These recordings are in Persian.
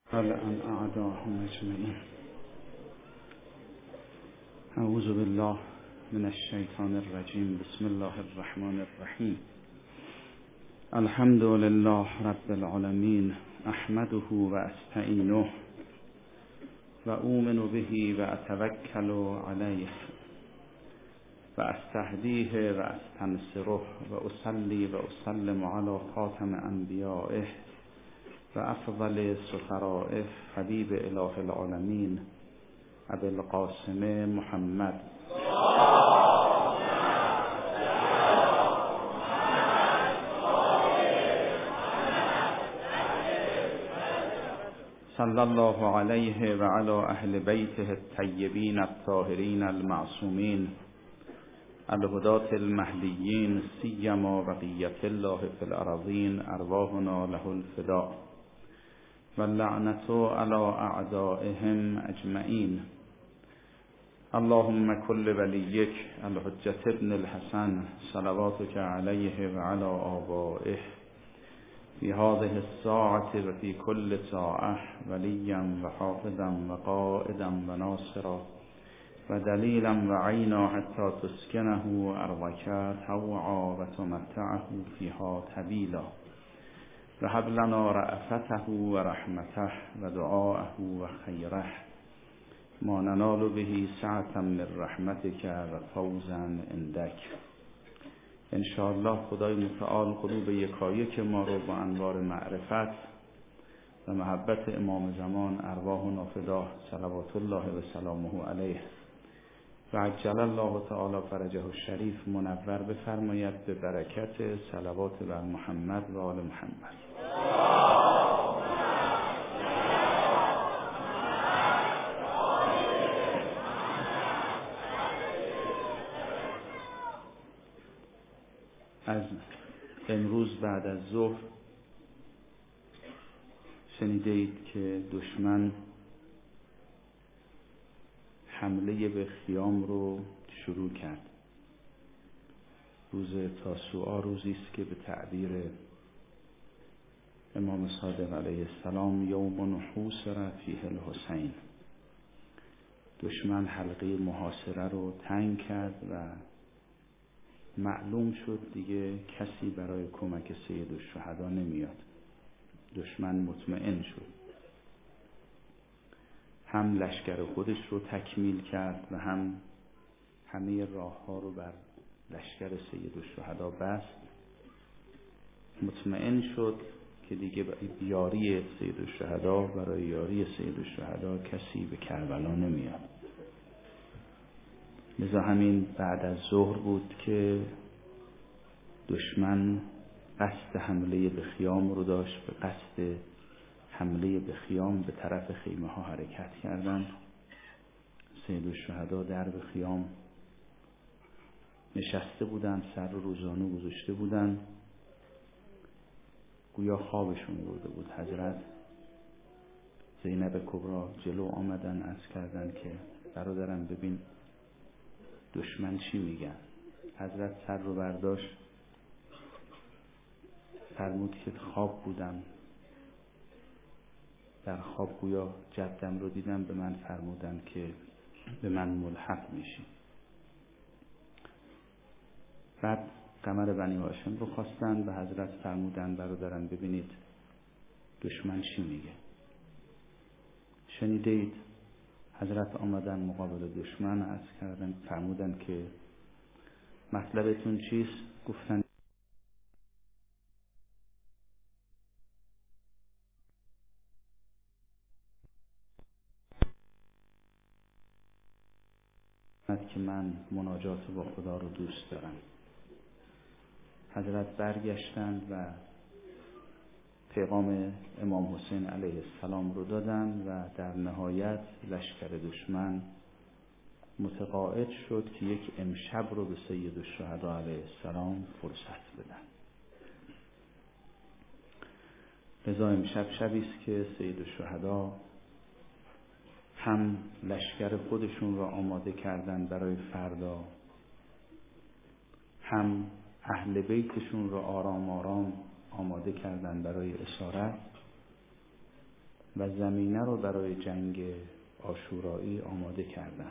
عن أعداءهم أجمعين. أعوذ بالله من الشیطان الرجیم. بسم الله الرحمن الرحیم. الحمد لله رب العالمین. احمده و استعینه و اؤمن به و اتوکل علیه و استهدیه و استنصره و اصلی و اسلم علی خاتم انبیائه و افضل سفرائه حبیب اله العالمین ابی القاسم محمد صلی الله علیه و علی اهل بیته الطیبین الطاهرین المعصومین الهداة المهدیین سیما بقیة الله فی الارضین ارواحنا له الفداء واللعنة على اعدائهم اجمعین. اللهم كل وليك الحجة ابن الحسن صلواتك عليه وعلى آبائه في هذه الساعة وفي كل ساعة وليا وحافظا وقائدا وناصرا ودليلا وعينا حتى تسكنه أرضك طوعا وتمتعه فيها طويلا وهب لنا رأفته ورحمته ودعاءه وخيره ما ننال به سعة من رحمتك و فوزا عندك. انشاءالله خدای متعال قلوب یکایک ما رو با انوار معرفت و محبت امام زمان ارواحنا فداه صلوات الله و سلامه علیه و عجل الله تعالی فرجه الشریف منور بفرماید به برکت صلوات بر محمد و آل محمد. از امروز بعد از ظهر شنیدید که دشمن حمله به خیام رو شروع کرد. روز تاسوعا روزی است که به تعبیر امام صادق علیه السلام یوم حوصر فیه الحسین، دشمن حلقه محاصره رو تنگ کرد و معلوم شد دیگه کسی برای کمک سید الشهدا نمیاد. دشمن مطمئن شد، هم لشکر خودش رو تکمیل کرد و هم همه راه ها رو بر لشکر سید الشهدا بست. مطمئن شد که دیگه یاری سید الشهدا، برای یاری سید الشهدا کسی به کربلا نمیاد. لذا همین بعد از ظهر بود که دشمن قصد حمله به خیام رو داشت. به قصد حمله به خیام به طرف خیمه ها حرکت کردند. سید الشهدا در به خیام نشسته بودند، سر رو زانو گذاشته بودند، گویا خوابشون برده بود. حضرت زینب کبرا جلو آمدن، عرض کردند که برادرم ببین دشمن چی میگن. حضرت سر رو برداشت، فرمود که خواب بودم، در خواب گویا جدم رو دیدم، به من فرمودن که به من ملحق میشی. بعد قمر بنی هاشم رو خواستن، به حضرت فرمودن برادرم ببینید دشمن چی میگه. شنیدید حضرت آمدن مقابل دشمن، عرض کردن، فرمودن که مطلبتون چیست؟ گفتن که من مناجات با خدا رو دوست دارم. حضرت برگشتند و پیغام امام حسین علیه السلام رو دادن و در نهایت لشکر دشمن متقاعد شد که یک امشب رو به سید الشهدا علیه السلام فرصت بدن. لذا امشب شبی است که سید الشهدا هم لشکر خودشون را آماده کردن برای فردا، هم اهل بیتشون را آرام آرام آماده کردن برای اسارت و زمینه رو برای جنگ عاشورایی آماده کردن.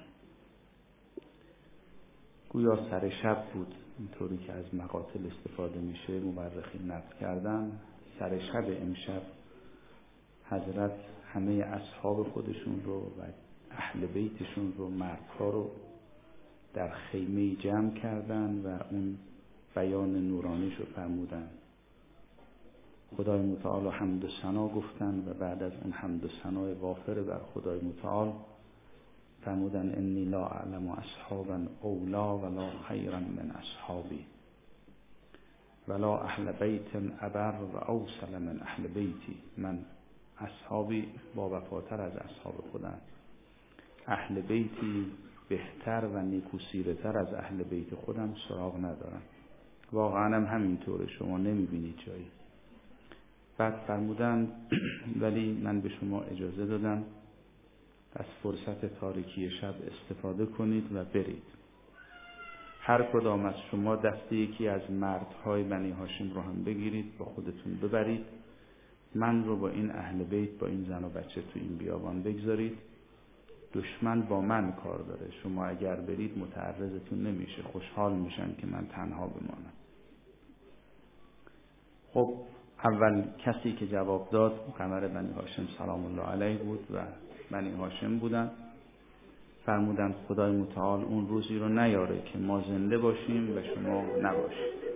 گویا سر شب بود، اینطوری که از مقاتل استفاده میشه مورخین نقل کردن. سر شب امشب حضرت همه اصحاب خودشون رو و اهل بیتشون رو، مردها رو در خیمه جمع کردن و اون بیان نورانیش رو فرمودن. خدای متعال حمد و ثنا گفتن و بعد از اون حمد و ثنای وافر بر خدای متعال فرمودن انی لا اعلم اصحابا اولا ولا خیرا من اصحابی ولا اهل بیت ابر و اوصل من اهل بیتی. من اصحابی با وفاتر از اصحاب خودم، اهل بیتی بهتر و نیکوسیرتر از اهل بیت خودم سراغ ندارم. واقعا هم همینطوره، شما نمیبینید جایی. بعد فرمودن ولی من به شما اجازه دادم از فرصت تاریکی شب استفاده کنید و برید. هر کدام از شما دست یکی از مردهای بنی هاشم رو هم بگیرید با خودتون ببرید، من رو با این اهل بیت، با این زن و بچه تو این بیابان بگذارید. دشمن با من کار داره، شما اگر برید متعرضتون نمیشه، خوشحال میشن که من تنها بمانم. خب اول کسی که جواب داد قمر بنی هاشم سلام الله علیه بود و بنی هاشم بودن. فرمودند خدای متعال اون روزی رو نیاره که ما زنده باشیم و شما نباشید.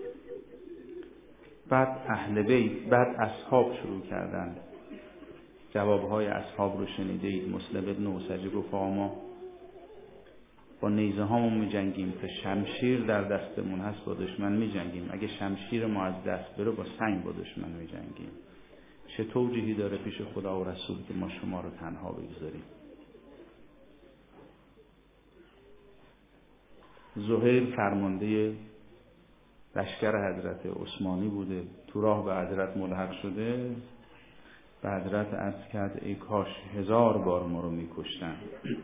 بعد اهل بیت، بعد اصحاب شروع کردند. جوابهای اصحاب رو شنیده اید. مسلم ابن اوسجه گفت ما با نیزه هامون می جنگیم، تا شمشیر در دستمون هست با دشمن می جنگیم. اگه شمشیر ما از دست بره با سنگ با دشمن می جنگیم. چه توجیهی داره پیش خدا و رسول که ما شما رو تنها بگذاریم؟ زهیر فرمانده لشکر حضرت عثمانی بوده، تو راه به حضرت ملحق شده. به حضرت عرض کرد ای کاش 1000 بار ما رو میکشتن.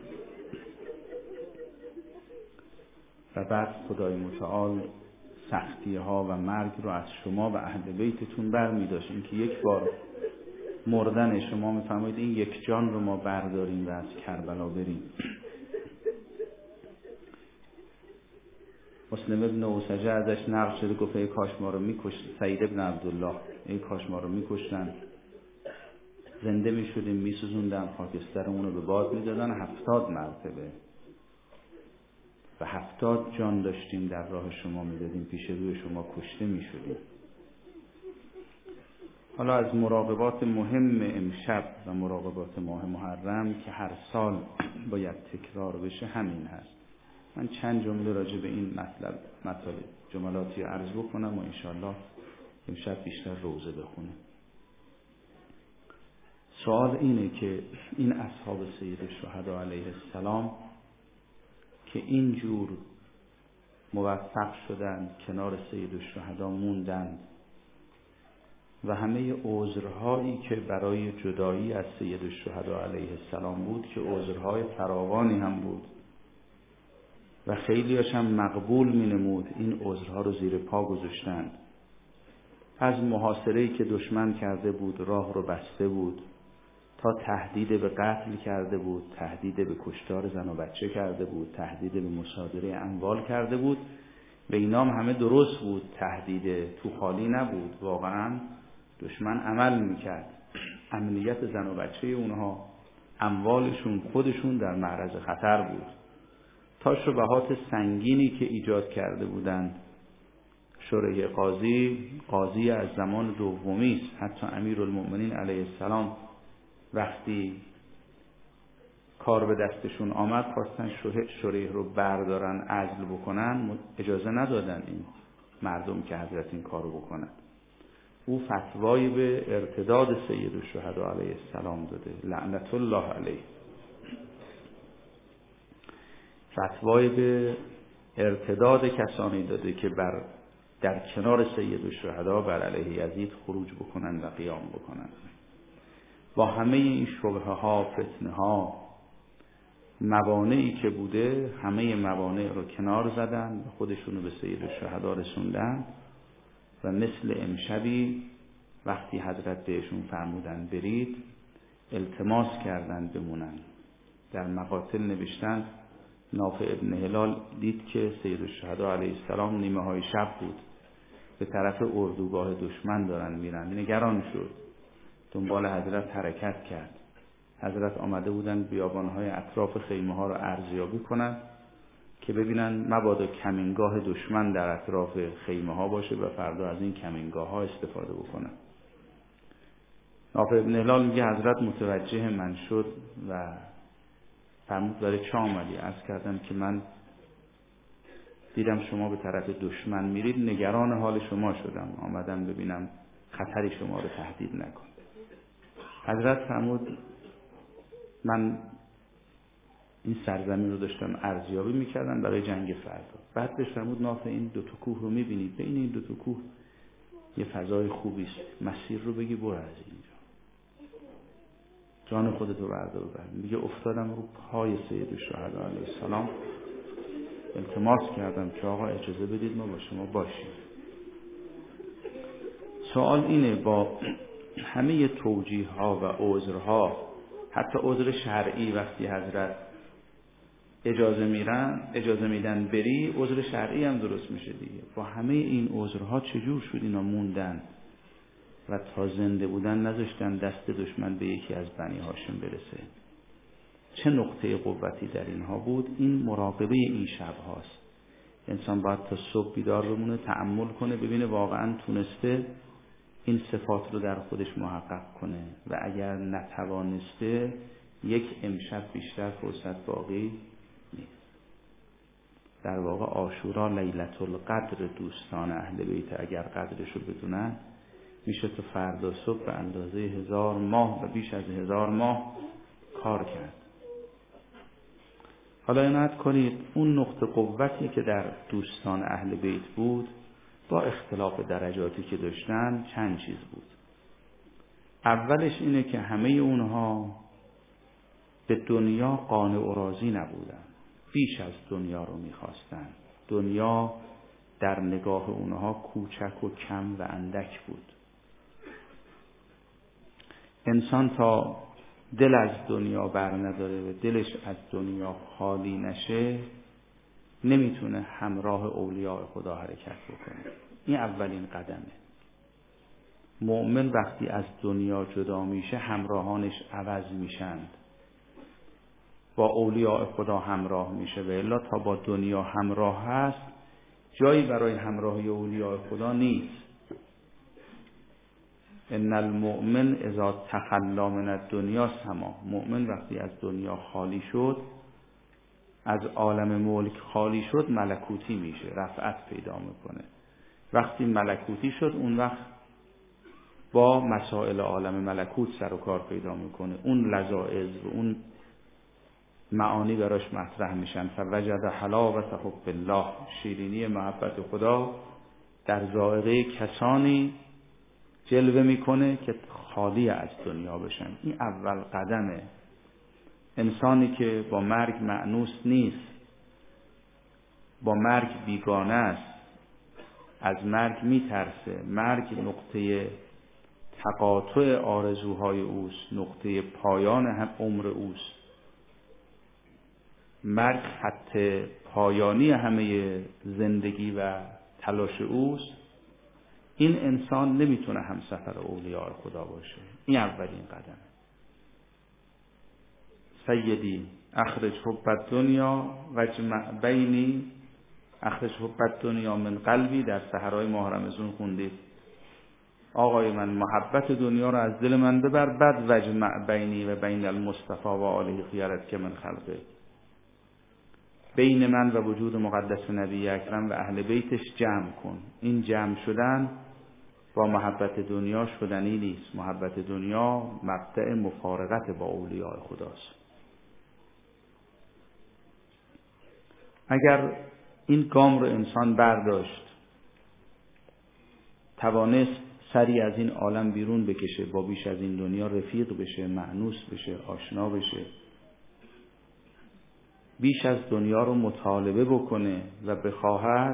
و بعد خدای متعال سختی ها و مرگ رو از شما و اهل بیتتون بر می داشت. این که یک بار مردن شما میفرمایید این یک جان رو ما برداریم و از کربلا بریم. مسلم ابن اوسجه ازش نقل شده گفت ای کاش ما رو میکشت. سعید ابن عبدالله ای کاش ما رو میکشتن، زنده میشدیم، میسوزوندن، خاکسترمون رو به باد میدادن 70 مرتبه و 70 جان داشتیم در راه شما میدادیم، پیش روی شما کشته میشدیم. حالا از مراقبات مهم امشب و مراقبات ماه محرم که هر سال باید تکرار بشه همین هست. من چند جمله راجع به این مطلب جملاتی عرض بکنم و انشاءالله امشب بیشتر روزه بخونیم. سوال اینه که این اصحاب سید الشهدا علیه السلام که اینجور موفق شدن کنار سید الشهدا موندن و همه عذرهایی که برای جدایی از سید الشهدا علیه السلام بود که عذرهای فراوانی هم بود و خیلیاش هم مقبول می نمود، این عذرها رو زیر پا گذاشتند. از محاصره‌ای که دشمن کرده بود، راه رو بسته بود، تا تهدید به قتل کرده بود، تهدید به کشتار زن و بچه کرده بود، تهدید به مصادره اموال کرده بود و اینام همه درست بود. تهدید تو خالی نبود، واقعا دشمن عمل میکرد. امنیت زن و بچه اونها، اموالشون، خودشون در معرض خطر بود. تا شبهات سنگینی که ایجاد کرده بودند. شورای قاضی از زمان دومی است. حتی امیرالمؤمنین علیه السلام وقتی کار به دستشون آمد خواستن شورای رو بردارن، عزل بکنن، اجازه ندادن این مردم که حضرت این کارو بکنن. او فتوایی به ارتداد سید الشهدا علیه السلام داده، لعنت الله علیه. فتوای به ارتداد کسانی داده که در کنار سید الشهدا بر علیه یزید خروج بکنن و قیام بکنن. با همه این شبهه ها، فتنه ها، موانعی که بوده، همه موانع رو کنار زدن و خودشونو به سید الشهدا رسوندن و مثل امشبی وقتی حضرت بهشون فرمودن برید، التماس کردن بمونن. در مقاتل نوشتن نافع ابن هلال دید که سید الشهدا علیه السلام نیمه های شب بود، به طرف اردوگاه دشمن دارن میرن، نگران شد، دنبال حضرت حرکت کرد. حضرت آمده بودن بیابانهای اطراف خیمه ها رو ارزیابی کنن که ببینن مبادا کمینگاه دشمن در اطراف خیمه ها باشه و فردا از این کمینگاه ها استفاده بکنن. نافع ابن هلال میگه حضرت متوجه من شد و فرمود برای چه آمدی؟ عرض کردم که من دیدم شما به طرف دشمن میرید، نگران حال شما شدم، آمدم ببینم خطری شما رو تهدید نکن. حضرت فرمود من این سرزمین رو داشتم ارزیابی میکردم برای جنگ فردا. بعد بهش فرمود نافع این دو تا کوه رو میبینید، بین این دو تا کوه یه فضای خوبی است، مسیر رو بگی برو از اینجا، جان خودتو بردار ببر. میگه افتادم رو پای سید الشهدا علیه السلام، التماس کردم که آقا اجازه بدید ما با شما باشیم. سوال اینه، با همه توجیه ها و عذرها، حتی عذر شرعی وقتی حضرت اجازه میدن بری، عذر شرعی هم درست میشه دیگه. با همه این عذرها چجور شد اینا موندن و تا زنده بودن نذاشتن دست دشمن به یکی از بنی هاشم برسه؟ چه نقطه قوتی در اینها بود؟ این مراقبه این شب هاست. انسان باید تا صبح بیدار بمونه، تأمل کنه، ببینه واقعا تونسته این صفات رو در خودش محقق کنه و اگر نتوانسته یک امشب بیشتر فرصت باقی نیست. در واقع عاشورا لیلة القدر دوستان اهل بیت اگر قدرش رو بدونن، میشه تو فردا صبح به اندازه 1000 ماه و بیش از 1000 ماه کار کرد. حالا عنایت کنید اون نقطه قوتی که در دوستان اهل بیت بود با اختلاف درجاتی که داشتن چند چیز بود. اولش اینه که همه اونها به دنیا قانع و راضی نبودن، بیش از دنیا رو میخواستن. دنیا در نگاه اونها کوچک و کم و اندک بود. انسان تا دل از دنیا بر نداره و دلش از دنیا خالی نشه نمیتونه همراه اولیاء خدا حرکت بکنه. این اولین قدمه. مؤمن وقتی از دنیا جدا میشه همراهانش عوض میشند، با اولیاء خدا همراه میشه و الا تا با دنیا همراه هست جایی برای همراهی اولیاء خدا نیست. ان المؤمن اذا تخلی من الدنیا سما. مؤمن وقتی از دنیا خالی شد، از عالم ملک خالی شد، ملکوتی میشه، رفعت پیدا میکنه. وقتی ملکوتی شد اون وقت با مسائل عالم ملکوت سر و کار پیدا میکنه، اون لذائذ و اون معانی براش مطرح میشن. فوجد حلاوت حب الله، شیرینی محبت خدا در ذائقه کسانی جلوه میکنه که خالی از دنیا بشن. این اول قدمه. انسانی که با مرگ مأنوس نیست، با مرگ بیگانه است، از مرگ میترسه، مرگ نقطه تقاطع آرزوهای اوست، نقطه پایان هم عمر اوست، مرگ خط پایانی همه زندگی و تلاش اوست. این انسان نمیتونه همسفر اولیاء خدا باشه. این اولین قدم. سیدی اخرج حب الدنیا واجمع بینی، اخرج حب الدنیا من قلبی، در سحرهای ماه رمضان خوندید. آقای من محبت دنیا رو از دل من ببر، بعد واجمع بینی و بین المصطفی و آله خیرت که من خلقه، بین من و وجود مقدس نبی اکرم و اهل بیتش جمع کن. این جمع شدن با محبت دنیا شدنی نیست. محبت دنیا مبدأ مفارقت با اولیاء خداست. اگر این گام رو انسان برداشت، توانست سری از این عالم بیرون بکشه، با بیش از این دنیا رفیق بشه، مأنوس بشه، آشنا بشه، بیش از دنیا رو مطالبه بکنه و بخواهد،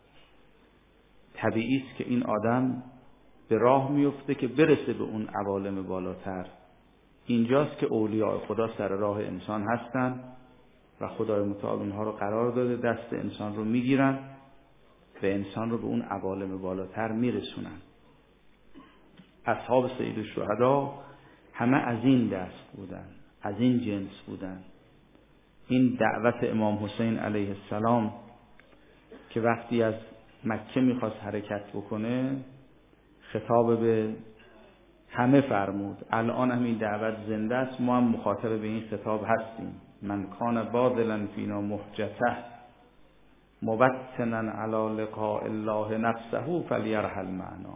طبیعی است که این آدم به راه میفته که برسه به اون عوالم بالاتر. اینجاست که اولیاء خدا سر راه انسان هستن و خدای متعال اینها رو قرار داده دست انسان رو میگیرن و انسان رو به اون عوالم بالاتر میرسونن. اصحاب سید الشهدا همه از این دست بودن، از این جنس بودن. این دعوت امام حسین علیه السلام که وقتی از مکه میخواست حرکت بکنه خطاب به همه فرمود. الان هم این دعوت زنده است، ما هم مخاطب به این خطاب هستیم. من کان باذلا فینا محجته مبتنا علی لقاء الله نفسه فلیرحل معنا.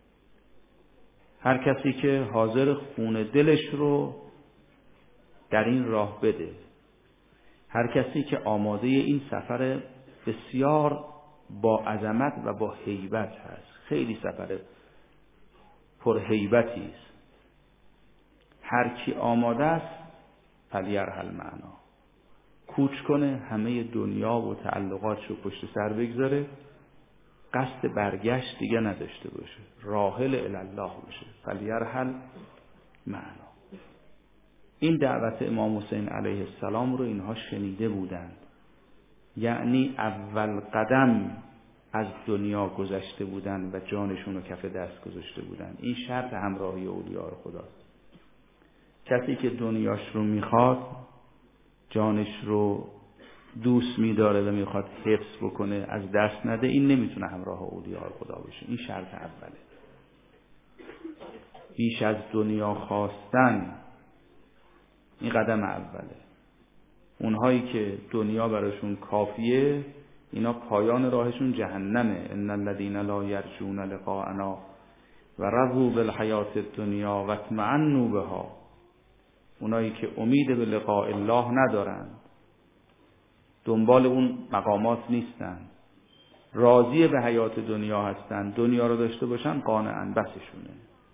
هر کسی که حاضر خون دلش رو در این راه بده، هر کسی که آماده این سفر بسیار با عظمت و با هیبت هست، خیلی سفر پر هیبتی است، هر کی آماده است فلیرحل معنا، کوچ کنه، همه دنیا و تعلقاتش رو پشت سر بگذاره، قصد برگشت دیگه نداشته باشه، راحل الی الله باشه. فلیرحل معنا. این دعوت امام حسین علیه السلام رو اینها شنیده بودند، یعنی اول قدم از دنیا گذشته بودند و جانشون رو کف دست گذاشته بودند. این شرط همراهی اولیاء خداست. کسی که دنیاش رو میخواد، جانش رو دوست میداره و میخواد حفظ بکنه، از دست نده، این نمیتونه همراه اولیاء خدا باشه. این شرط اوله. بیش از دنیا خواستن، این قدم اوله. اونهایی که دنیا براشون کافیه، اینا پایان راهشون جهنمه. ان الذين لا يرجون لقاءنا و رضوا بالحیات الدنیا و اطمئنوا بها. اونایی که امید به لقاء الله ندارن، دنبال اون مقامات نیستن، راضی به حیات دنیا هستن، دنیا رو داشته باشن قانعن، بسشونه.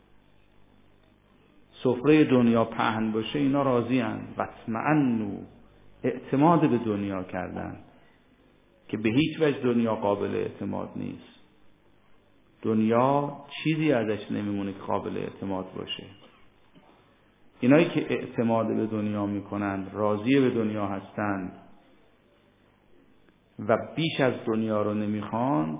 سفره دنیا پهن باشه اینا راضی ان. و اطمئنوا، اعتماد به دنیا کردن که به هیچ وجه دنیا قابل اعتماد نیست. دنیا چیزی ازش نمیمونه که قابل اعتماد باشه. اینایی که اعتماد به دنیا میکنن، راضی به دنیا هستند و بیش از دنیا رو نمیخواند،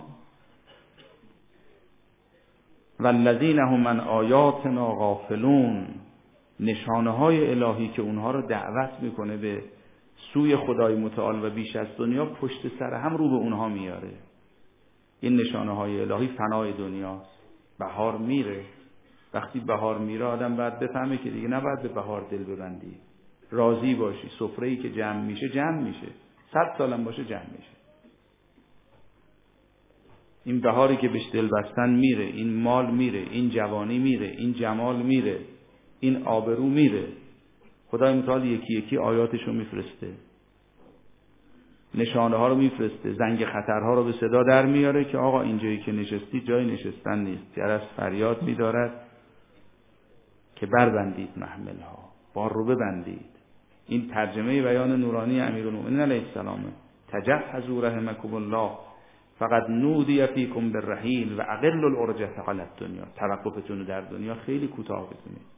والذین هم من آیاتنا غافلون، نشانه های الهی که اونها رو دعوت میکنه به سوی خدای متعال و بیش از دنیا، پشت سر هم رو به اونها میاره. این نشانه های الهی فنای دنیاست. بهار میره، وقتی بهار میره آدم باید بفهمه که دیگه نباید به بهار دل ببندی، راضی باشی. سفره‌ای که جمع میشه جمع میشه، 100 سالم باشه جمع میشه. این بهاری که بهش دل بستن میره، این مال میره، این جوانی میره، این جمال میره، این آبرو میره. خدای متعال یکی یکی آیاتشو میفرسته، نشانه ها رو میفرسته، زنگ خطرها رو به صدا در میاره که آقا اینجایی که نشستی جای نشستن نیست. جرس فریاد میدارد که بربندید محملها، بار رو ببندید. این ترجمه بیان نورانی امیرالمومنین علیه السلام. تجهزوا رحمکم الله فقد نودی فیکم بالرحیل و اقل العرجة علی الدنیا. توقفتون رو در دنیا خیلی کوتاه بکنید.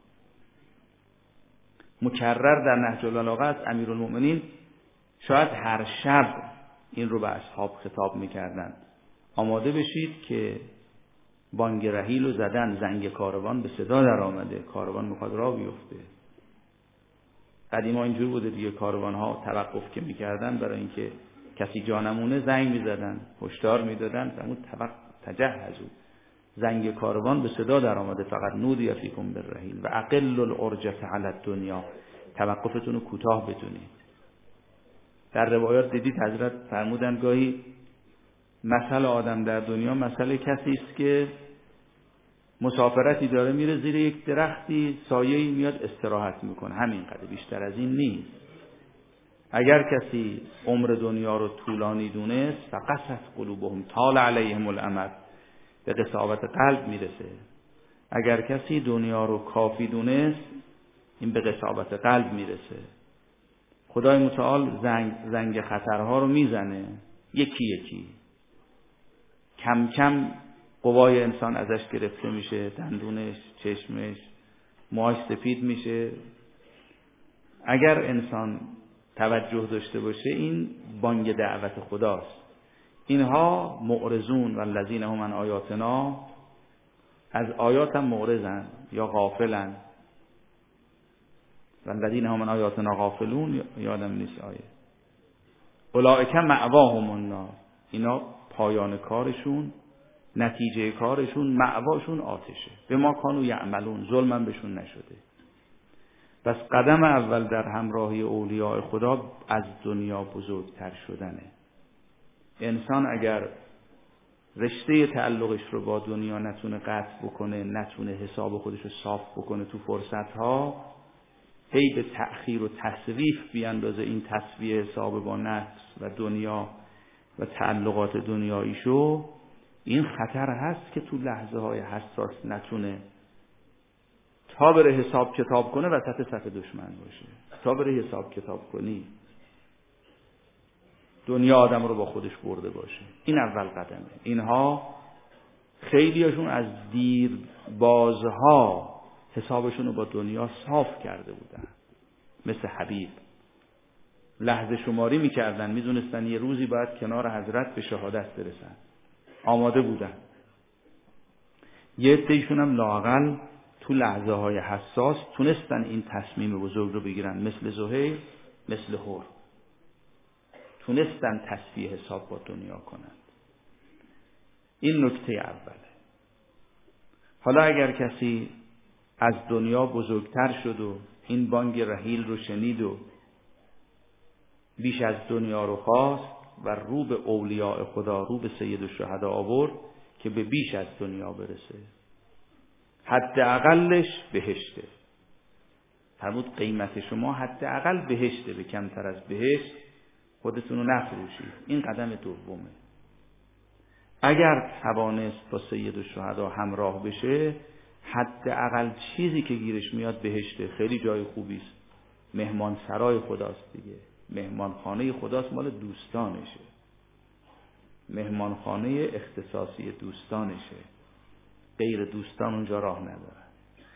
مکرر در نهج البلاغه از امیرالمومنین شاید هر شب این رو به اصحاب خطاب میکردن. آماده بشید که بانگ رحیل رو زدن، زنگ کاروان به صدا در آمده، کاروان میخواد راه بیفته. قدیما اینجور بوده دیگه، کاروان ها توقف که میکردن برای اینکه کسی جا نمونه زنگ میزدن، هشدار میدادن فرمود تجهزوا، زنگ کاروان به صدا در آمده، فقط نودی فیکم بالرحیل و اقل العرجة علی الدنیا، توقفتون رو کوتاه بدونید. در روایات دیدید حضرت فرمودن گاهی مثل آدم در دنیا مثل کسی است که مسافرتی داره، میره زیر یک درختی، سایه‌ای میاد استراحت میکنه، همینقدر، بیشتر از این نیست. اگر کسی عمر دنیا رو طولانی دونست، فقست قلوبهم، طال علیهم الامد، به قساوت قلب میرسه. اگر کسی دنیا رو کافی دونست، این به قساوت قلب میرسه. خدای متعال زنگ خطرها رو میزنه، یکی یکی، کم کم قوای انسان ازش گرفته میشه، دندونش، چشمش، موهاش سفید میشه، اگر انسان توجه داشته باشه این بانگ دعوت خداست. اینها معرضون و الذین هم عن آیاتنا، از آیات هم معرضن یا غافلن. و الذین هم عن آیاتنا غافلون، یادم نیست آیه. اولئک مأواهم النار، اینا پایان کارشون، نتیجه کارشون، مأواشون آتشه. به ما کانوا یعملون، ظلمم بهشون نشده. پس قدم اول در همراهی اولیاء خدا از دنیا بزرگتر شدنه. انسان اگر رشته تعلقش رو با دنیا نتونه قطع بکنه، نتونه حساب خودش رو صاف بکنه تو فرصتها، هی به تأخیر و تسویف بیاندازه این تسویه حساب با نفس و دنیا و تعلقات دنیاییشو، این خطر هست که تو لحظه های حساس نتونه تا بره حساب کتاب کنه وسط صف دشمن باشه. تا بره حساب کتاب کنی دنیا آدم رو با خودش برده باشه. این اول قدمه. اینها خیلیاشون از دیر بازها حسابشون رو با دنیا صاف کرده بودن. مثل حبیب لحظه شماری میکردن، میدونستن یه روزی باید کنار حضرت به شهادت برسن، آماده بودن. یه عده‌ایشون هم لااقل تو لحظه های حساس تونستن این تصمیم بزرگ رو بگیرن، مثل زهیر، مثل هور، تونستن تصفیه حساب با دنیا کنن. این نکته اوله. حالا اگر کسی از دنیا بزرگتر شد و این بانگ رحیل رو شنید و بیش از دنیا رو خواست و رو به اولیاء خدا، رو به سید الشهدا آورد که به بیش از دنیا برسه، حداقلش بهشته. فرمود قیمت شما حداقل بهشته، به کمتر از بهشت خودتون رو نفروشید. این قدم دومه. اگر توانست با سید الشهدا همراه بشه، حداقل چیزی که گیرش میاد بهشته. خیلی جای خوبی است، مهمان سرای خداست دیگه، مهمان خانه خداست، مال دوستانشه، مهمان خانه اختصاصی دوستانشه، غیر دوستان اونجا راه نداره،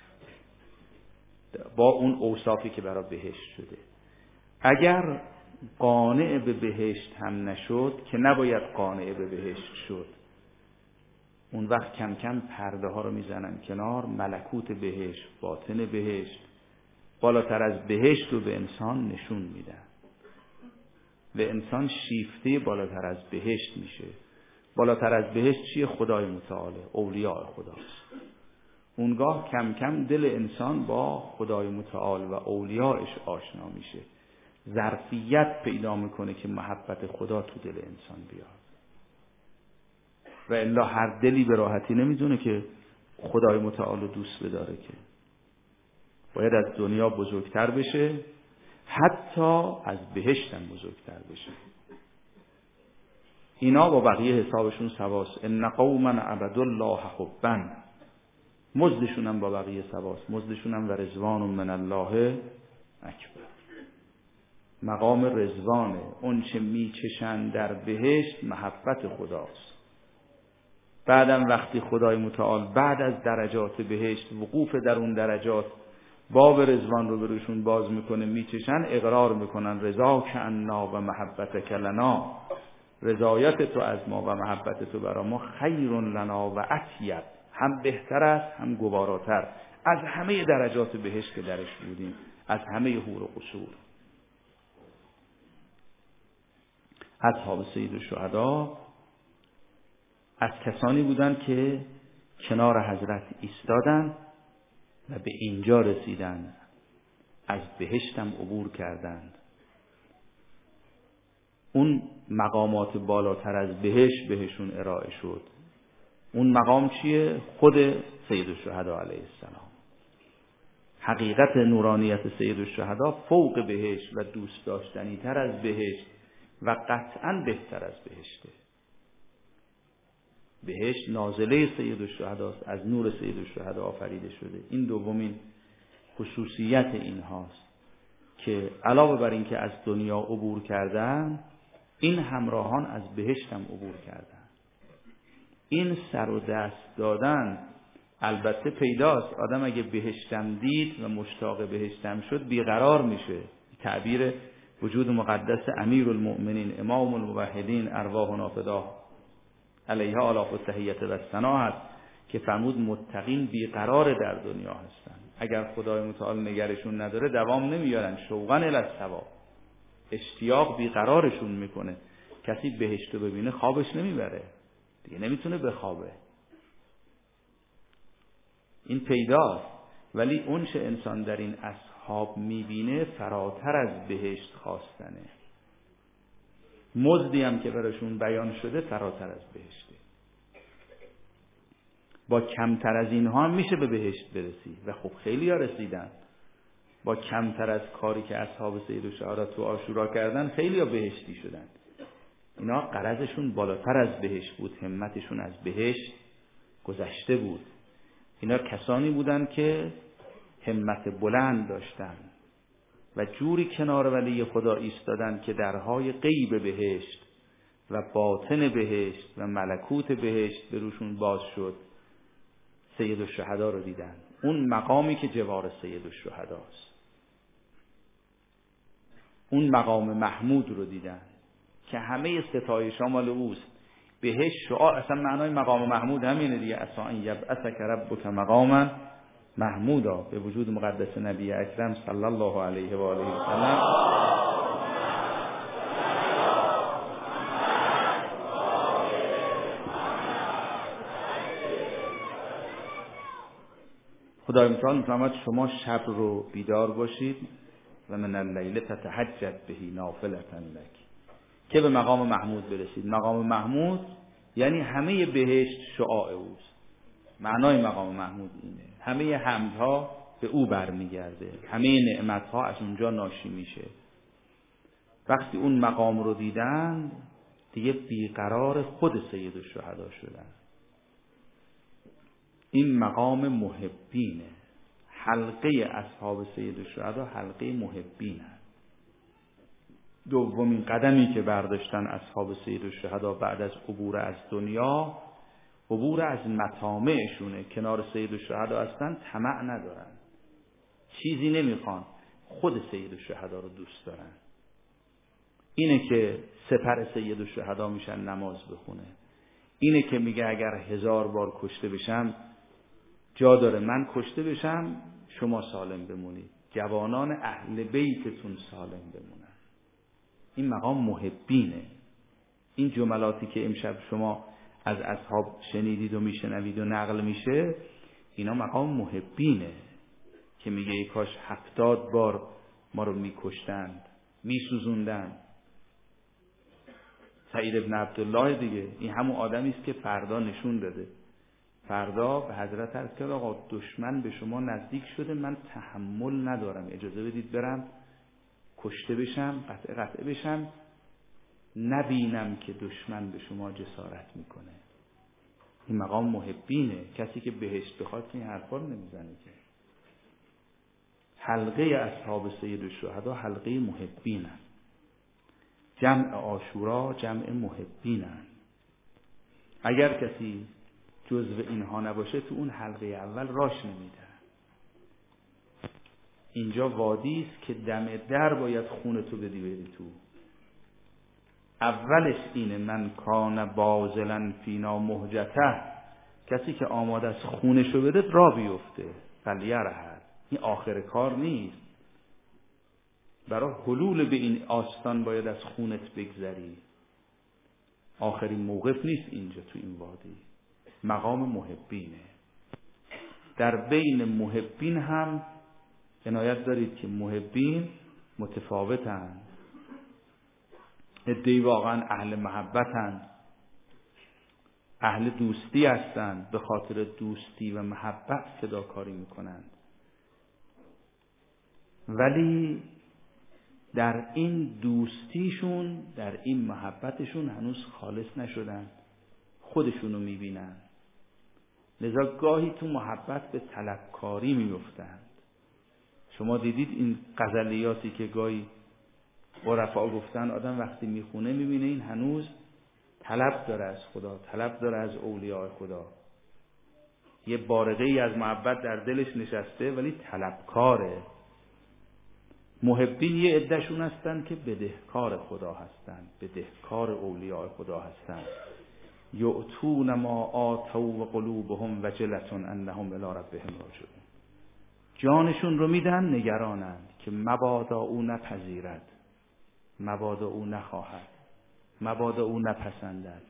با اون اوصافی که برای بهشت شده. اگر قانع به بهشت هم نشد، که نباید قانع به بهشت شد، اون وقت کم کم پرده ها رو میزنن کنار، ملکوت بهشت، باطن بهشت، بالاتر از بهشت رو به انسان نشون میدن. به انسان شیفته بالاتر از بهشت میشه. بالاتر از بهشت چیه؟ خدای متعاله، اولیاء خداست. اونگاه کم کم دل انسان با خدای متعال و اولیاءش آشنا میشه، ظرفیت پیدا میکنه که محبت خدا تو دل انسان بیاد. و الا هر دلی به راحتی نمیدونه که خدای متعال رو دوست بداره، که باید از دنیا بزرگتر بشه، حتی از بهشت هم بزرگتر بشه. اینا با بقیه حسابشون سواست. ان قوما عبدوا الله حبا، مزدشون هم با بقیه سواست، مزدشون هم و رضوان من الله اکبر. مقام رضوانه، اون چه میچشن در بهشت محبت خداست. بعدم وقتی خدای متعال بعد از درجات بهشت، وقوف در اون درجات، باب رضوان رو بروشون باز میکنه، میچشن، اقرار میکنن رضا کعنا و محبت کلنا، رضایت تو از ما و محبت تو برای ما خیر لنا و اطیب، هم بهتر است هم گواراتر از همه درجات بهشت که درش بودیم، از همه حور و قصور. اصحاب سید الشهدا از کسانی بودند که کنار حضرت ایستادن و به اینجا رسیدن، از بهشت هم عبور کردند. اون مقامات بالاتر از بهشت بهشون ارائه شد. اون مقام چیه؟ خود سید الشهدا علیه السلام. حقیقت نورانیت سید الشهدا فوق بهشت و دوست داشتنی تر از بهشت و قطعاً بهتر از بهشته. بهشت نازله سید الشهداست، از نور سید الشهدا آفریده شده. این دومین خصوصیت این هاست که علاوه بر این که از دنیا عبور کردن، این همراهان از بهشت هم عبور کردن. این سر و دست دادن البته پیداست. آدم اگه بهشتم دید و مشتاق بهشتم شد بیقرار میشه، تعبیر وجود مقدس امیرالمؤمنین امام الموحدین ارواحنا فداه علیها آلاف التحیت و ثنا هست که فرمود متقین بیقرار در دنیا هستن. اگر خدای متعال نگرشون نداره دوام نمیارن. شوقا الی الثواب، اشتیاق بیقرارشون میکنه. کسی بهشت رو ببینه خوابش نمیبره دیگه، نمیتونه بخوابه، این پیداست. ولی اون چه انسان در این اصحاب میبینه فراتر از بهشت خواستنه. مزدی هم که براشون بیان شده فراتر از بهشته. با کمتر از اینها هم میشه به بهشت برسی و خب خیلی ها رسیدن. با کمتر از کاری که اصحاب سید الشهدا تو عاشورا کردن خیلی ها بهشتی شدن. اینا غرضشون بالاتر از بهشت بود، همتشون از بهشت گذشته بود. اینا کسانی بودن که همت بلند داشتن و جوری کنار ولی خدا ایستادن که درهای غیب بهشت و باطن بهشت و ملکوت بهشت به روشون باز شد. سید الشهدا رو دیدن، اون مقامی که جوار سید الشهداست. اون مقام محمود رو دیدن که همه ستایش مال اوست. بهشت شعار، اصلا معنای مقام محمود همینه دیگه. عسی ان یبعثک ربک مقاما محمودا، به وجود مقدس نبی اکرم صلی الله علیه و آله و سلم. خدای متعال میفرماید شما شب رو بیدار باشید و من اللیل تتهجد به نافلة لک، که به مقام محمود برسید. مقام محمود یعنی همه بهشت شعاع اوست. معنای مقام محمود اینه، همه حمدها به او برمیگرده، همه نعمتها از اونجا ناشی میشه. وقتی اون مقام رو دیدن دیگه بیقرار خود سید الشهدا شدن. این مقام محبینه. حلقه اصحاب سید الشهدا حلقه محبینه. دومین قدمی که برداشتن اصحاب سید الشهدا بعد از عبور از دنیا، عبور از مطامعشونه. کنار سید الشهدا هستن، طمع ندارن، چیزی نمیخوان، خود سید الشهدا رو دوست دارن. اینه که سپر سید الشهدا میشن نماز بخونه. اینه که میگه اگر 1000 بار کشته بشم جا داره من کشته بشم، شما سالم بمونید، جوانان اهل بیتتون سالم بمونن. این مقام محبینه. این جملاتی که امشب شما از اصحاب شنیدید و میشنوید و نقل میشه، اینا مقام محبینه که میگه ای کاش 70 بار ما رو میکشتند، میسوزوندن. سعید ابن عبدالله دیگه، این همون آدمی است که فردا نشون داده. فردا به حضرت عرض کرد آقا دشمن به شما نزدیک شده، من تحمل ندارم، اجازه بدید برم کشته بشم، قطعه بشم، نبینم که دشمن به شما جسارت میکنه. این مقام محبینه. کسی که بهشت بخواد که این حرفا رو نمیزنه. که حلقه اصحاب سید الشهدا حلقه محبینن. جمع عاشورا جمع محبینن. اگر کسی جزو اینها نباشه تو اون حلقه اول راش نمیده. اینجا وادی است که دم در باید خونتو بدی بری تو. اولش اینه من کان بازلن فینا مهجته، کسی که آماده است خونشو بده را بیفته. فلیرحل، این آخر کار نیست. برای حلول به این آستان باید از خونت بگذری. آخرین موقف نیست اینجا تو این وادی. مقام محبینه. در بین محبین هم عنایت دارید که محبین متفاوتن. عده‌ای واقعا اهل محبتن، اهل دوستی هستند، به خاطر دوستی و محبت فداکاری میکنند. ولی در این دوستیشون، در این محبتشون هنوز خالص نشدن، خودشونو میبینن. لذا گاهی تو محبت به طلبکاری میفتند. شما دیدید این غزلیاتی که گاهی عرفا گفتن، آدم وقتی میخونه میبینه این هنوز طلب داره از خدا، طلب داره از اولیاء خدا. یه بارقه ای از محبت در دلش نشسته ولی طلبکاره. محبین یه عده‌شون هستن که بدهکار خدا هستن، بدهکار اولیاء خدا هستن. یؤتون ما آتوا و قلوبهم وجلة انهم الی ربهم راجعون. جانشون رو میدن نگرانند که مبادا او نپذیرد، مبادا او نخواهد، مبادا او نپسندد،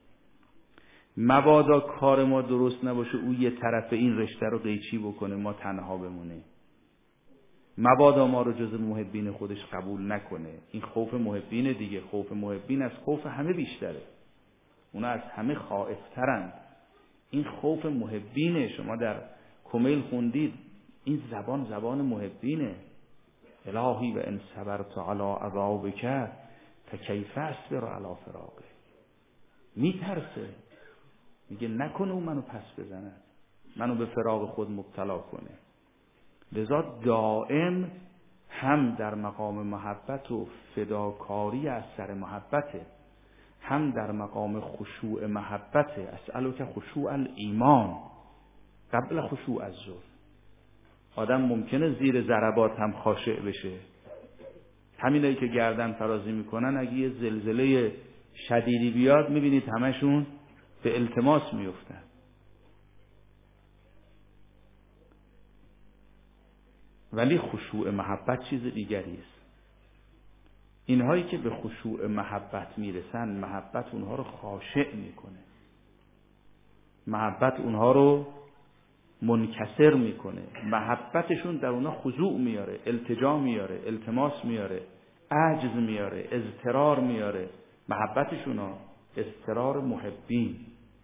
مبادا کار ما درست نباشه او یه طرف این رشته رو قیچی بکنه ما تنها بمونه، مبادا ما رو جز محبین خودش قبول نکنه. این خوف محبین دیگه. خوف محبین از خوف همه بیشتره، اونا از همه خائفترند. این خوف محبینه. شما در کمیل خوندید این زبان محبینه. الهی و ان صبرت علی عذابک فکیف اصبر علی فراقه. میترسه، میگه نکنه اون منو پس بزند، منو به فراق خود مبتلا کنه. لذا دائم هم در مقام محبت و فداکاری از سر محبته، هم در مقام خشوع محبته. اسألک خشوع الایمان قبل خشوع الذل. آدم ممکنه زیر ضربات هم خاشع بشه. همینایی که گردن فرازی میکنن اگه یه زلزله شدیدی بیاد میبینید همشون به التماس میفتن. ولی خشوع محبت چیز دیگری است. اینهایی که به خشوع محبت میرسن، محبت اونها رو خاشع میکنه، محبت اونها رو منکسر میکنه، محبتشون در اونها خضوع میاره، التجا میاره، التماس میاره، عجز میاره، اضطرار میاره. محبتشون ها اضطرار محبین.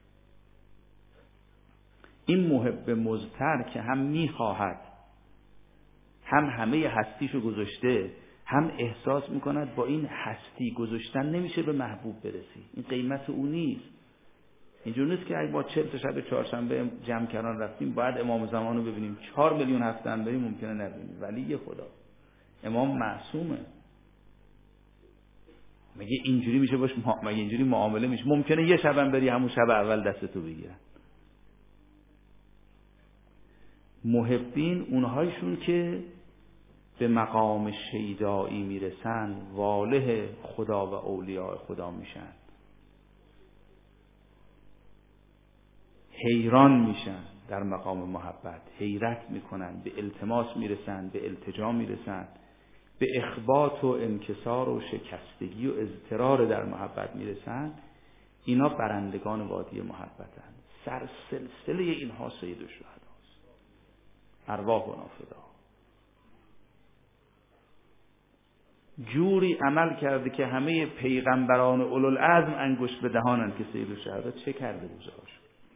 این محب مضطر که هم میخواهد، هم همه هستیشو گذاشته، هم احساس میکند با این هستی گذاشتن نمیشه به محبوب برسی، این قیمت او نیست. اینجور نیست که اگه ما 40 تا شب چهارشنبه جمع کردن رفتیم باید امام زمان رو ببینیم. 4 میلیون هفتن بریم ممکنه نبینیم. ولی خدا امام معصومه. مگه اینجوری میشه باش مگه اینجوری معامله میشه؟ ممکنه یه شبم بری همون شب اول دستتو بگیرن. محبین اونهایشون که به مقام شیدایی میرسن، واله خدا و اولیاء خدا میشن، حیران میشن در مقام محبت، حیرت میکنن، به التماس میرسن، به التجا میرسن، به اخبات و انکسار و شکستگی و اضطرار در محبت میرسن. اینا برندگان وادی محبتن. سر سلسله اینها سید الشهداست. ارواحنا فدا. جوری عمل کرده که همه پیغمبران اولوالعزم انگشت به دهانن که سید الشهدا چه کرده روزهاش.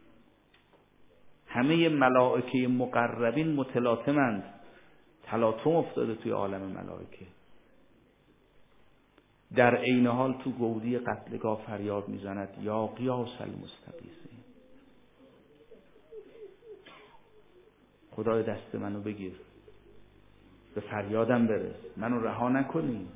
همه ملائکه مقربین متلاطمند، تلاطم افتاده توی عالم ملائکه. در عین حال تو گودی قتلگاه فریاد میزند یا قیاس المستغیثین. خدای دست منو بگیر، به فریادم برس، منو رها نکنی،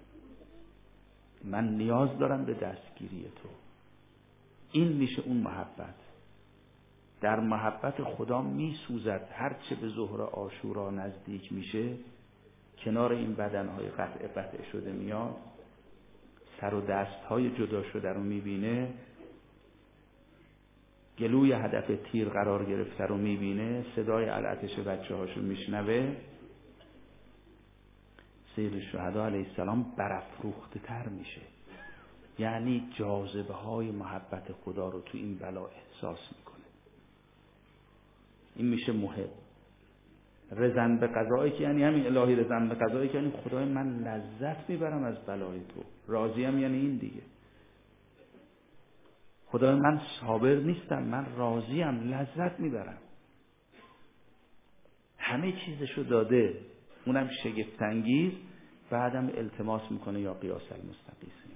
من نیاز دارم به دستگیری تو. این میشه اون محبت. در محبت خدا میسوزد. هرچه به ظهر عاشورا نزدیک میشه، کنار این بدنهای قطع شده میاد، سر و دستهای جدا شده رو میبینه، گلوی هدف تیر قرار گرفته رو میبینه، صدای العطش بچه هاشو میشنوه. سید الشهدا علیه السلام برافروخته تر میشه. یعنی جاذبه های محبت خدا رو تو این بلا احساس میکنه. این میشه محب. رضا به قضایی که یعنی همین الهی رضا به قضایی که یعنی خدای من لذت میبرم از بلای تو، راضیم یعنی این دیگه. خدای من صابر نیستم، من راضیم، لذت میبرم. همه چیزشو داده، اونم شگفت انگیز. بعدم التماس میکنه یا قیاس المستغیثین.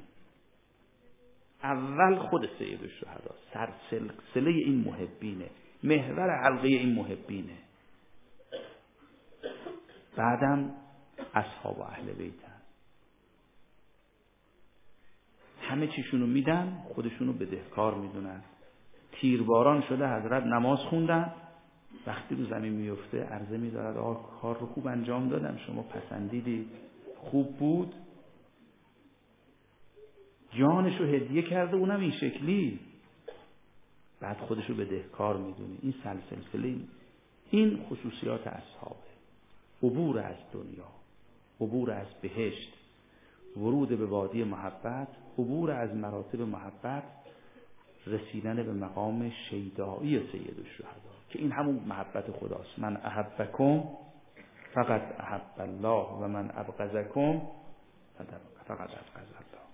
اول خود سید الشهدا سر سلسله این محبینه، محور حلقه این محبینه. بعدم اصحاب و اهل بیتن. همه چیشونو میدن، خودشونو بدهکار میدونن. تیرباران شده حضرت نماز خوندن، وقتی رو زمین میفته عرضه میدارد آقا کار رو خوب انجام دادم، شما پسندیدید، خوب بود، جانش رو هدیه کرده، اونم این شکلی، بعد خودش رو بدهکار میدونه. این سلسله، این خصوصیات اصحابه. عبور از دنیا، عبور از بهشت، ورود به وادی محبت، عبور از مراتب محبت، رسیدن به مقام شیدایی سید الشهدا که این همون محبت خداست. من احبکم فقط احب الله و من ابغضکم فقط ابغض الله.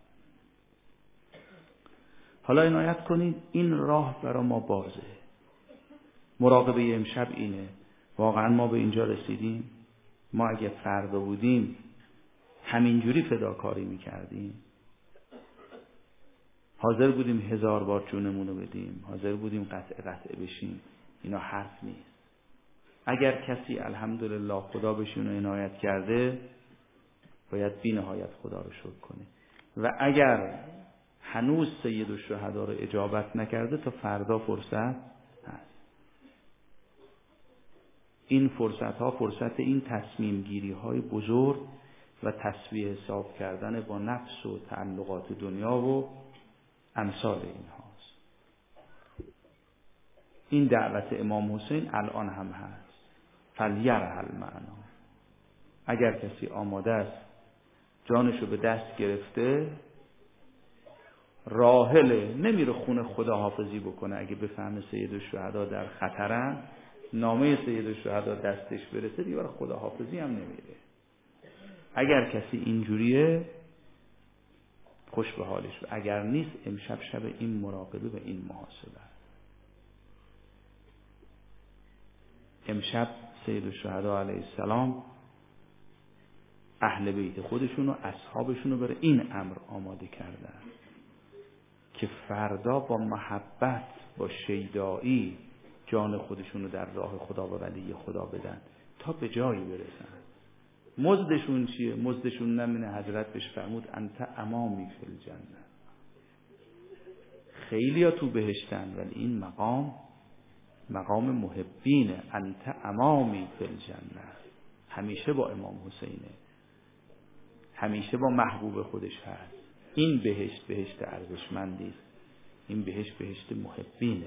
حالا عنایت کنید این راه برای ما بازه. مراقبه امشب اینه. واقعا ما به اینجا رسیدیم؟ ما اگه فردا بودیم همینجوری فداکاری میکردیم؟ حاضر بودیم 1000 بار جونمون رو بدیم؟ حاضر بودیم قطع بشیم؟ اینا حرف نیست. اگر کسی الحمدلله خدا بهشون رو عنایت کرده باید بی نهایت خدا رو شکر کنه، و اگر هنوز سید الشهدا رو اجابت نکرده تا فردا فرصت هست. این فرصت ها فرصت این تصمیم گیری های بزرگ و تسویه حساب کردن با نفس و تعلقات دنیا و امثال این هاست. این دعوت امام حسین الان هم هست. فلیرحل معنا. اگر کسی آماده است جانشو به دست گرفته، راحله، نمیره خونه خداحافظی بکنه. اگه بفهمه سید الشهدا در خطرن، نامه سید الشهدا دستش برسه، دیگه برای خداحافظی هم نمیره. اگر کسی اینجوریه خوش به حالش، و اگر نیست امشب شب این مراقبه و این محاسبه. امشب سید الشهدا علیه السلام اهل بیت خودشون و اصحابشون رو برای این امر آماده کردن که فردا با محبت، با شیدایی جان خودشون رو در راه خدا و ولی خدا بدن تا به جایی برسن. مزدشون چیه؟ مزدشون نمینه حضرت بهش فرمود انت امامی فی الجنه. خیلی ها تو بهشتن ولی این مقام محبینه. انت امامی فی الجنه. همیشه با امام حسینه، همیشه با محبوب خودش هست. این بهشت ارزشمندی است. این بهشت محبینه.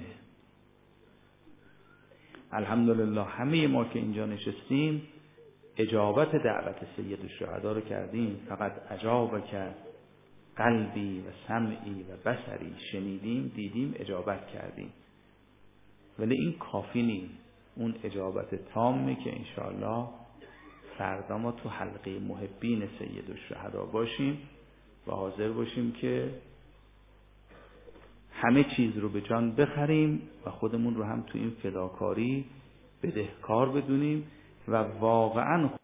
الحمدلله همه ما که اینجا نشستیم اجابت دعوت سید الشهدا رو کردیم. فقط اجاب کرد قلبی و سمعی و بصری، شنیدیم، دیدیم، اجابت کردیم. ولی این کافی نیست. اون اجابت تامه که انشاءالله فردا ما تو حلقه محبین سید الشهدا باشیم و حاضر باشیم که همه چیز رو به جان بخریم و خودمون رو هم تو این فداکاری بدهکار بدونیم و واقعا